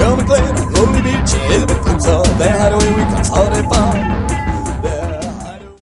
Tell me, Glenn, Lonely Beach, Elizabeth Cruiser, där hade vi kan ta det far.